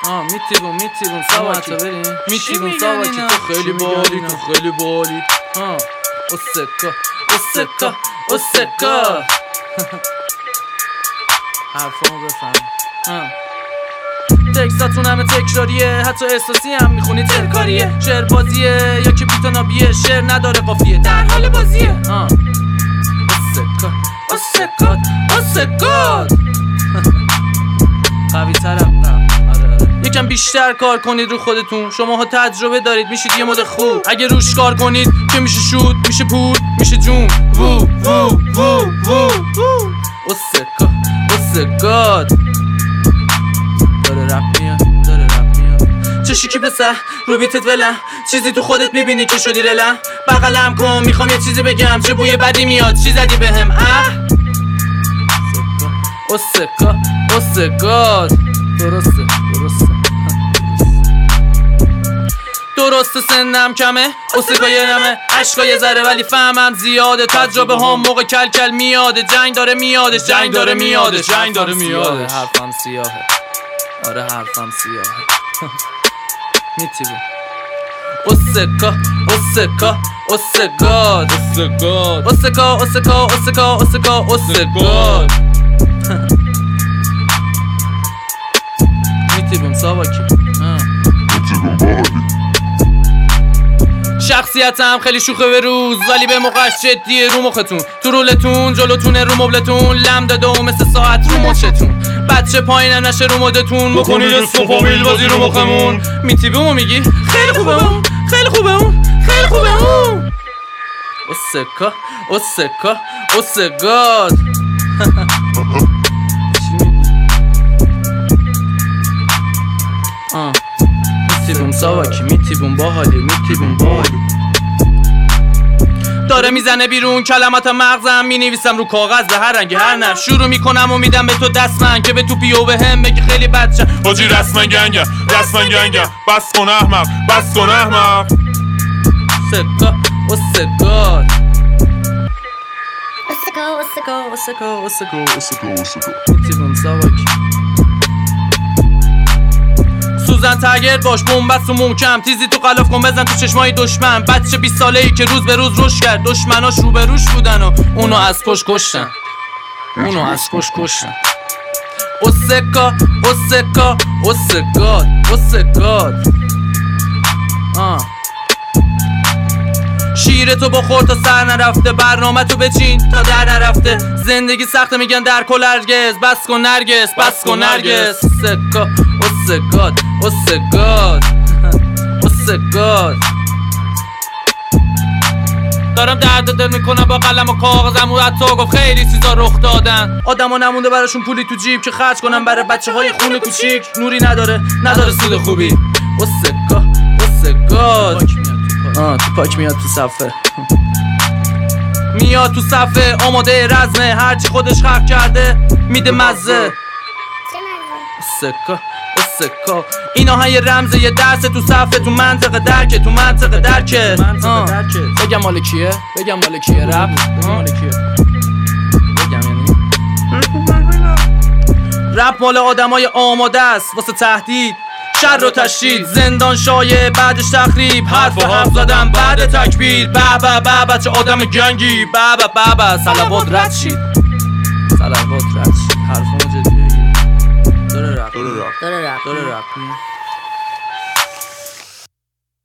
میتیبون ساواکی میتیبون ساواکی تو خیلی بالی تو خیلی بالی اسکا حرفامو بفهم تکساتون همه تکراریه، حتی احساسی هم میخونی ترکاریه. شعر بازیه یا که بیتنابیه، شعر نداره قافیه، در حال بازیه. اسکات قوی ترم. یکم بیشتر کار کنید رو خودتون، شماها تجربه دارید، میشید یه مود خوب. اگه روش کار کنید که میشه شود، میشه پول، میشه جون. اسکات داره رپ میاد چشی که پسر رو بیتت ولم، چیزی تو خودت میبینی که شدی رلم. بغلم کن میخوام یه چیزی بگم، چه بوی بدی میاد، چی زدی بهم؟ اسکات درسته سنم کمه، اسکای نمه، عشقای ذره ولی فهمم زیاده. تجربه هم موقع کل میاده، جنگ داره میادش حرفم سیاهه، آره حرفم سیاهه. میتیبون اسکات میتیبون ساواکی شخصیتم خیلی شوخه به روز، ولی به موقعش جدیه رو مختون. تو رولتون جلوتونه، رو مبلتون لم داده و مثل ساعت رو مچتون. بچه پایینم نشه رو مدتون، بکنید اسم فامیل بازی رو مخمون. میتیبون میگی خیلی خوبه اون اسکات میتیبون ساواکی میتیبون باحالی داره میزنه بیرون کلمات مغزم، مینویسم رو کاغذ به هر رنگی هر نفس. شروع میکنم و میدم به تو دست من که به تو پیو به هم بگی خیلی بچه حاجی رسمن گنگم بس کن احمق اسکات میتیبون ساواکی سوزن تگر باش، بومبست و محکم، تیزی تو قلاف کن بزن تو چشمای دشمن. بچه 20 ساله‌ای که روز به روز رشد کرد، دشمناش رو به روش بودن و اونو از پشت کشتن. اسکات شیر تو بخور تا سر نرفته، برنامه تو بچین تا در نرفته. زندگی سخته میگن در کل هرگز، بس کن نرگس. اسکات دارم درد دل میکنم با قلم و کاغذم و حتی گفت خیلی چیزا رخ دادن. آدما نمونده براشون پولی تو جیب که خرج کنم برای بچه های خونه کوچیک. نوری نداره سود خوبی. اسکات تو پاک میاد تو صفه آماده رزمه، هرچی خودش خلق کرده میده مزه. اسکا اینا های رمزه، یه درسه تو صفه، تو منطقه درکه. بگم مال کیه رب رپ مال آدمای آماده است واسه تهدید، شر و تشدید، زندان شایع بعدش تخریب، حرف زدم بعد تکبیر. به چه آدم گنگی، به صلوات رد شید حرفمو جدیه. داره رپ